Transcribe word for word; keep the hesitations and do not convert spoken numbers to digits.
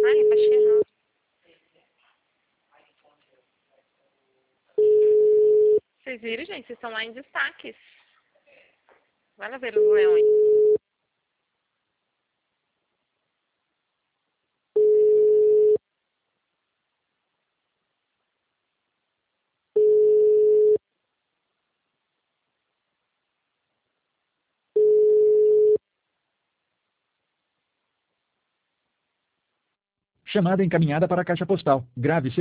Ai, baixei errado. Vocês viram, gente? Vocês estão lá em destaques. Vai lá ver os leões. Chamada encaminhada para a caixa postal. Grave seu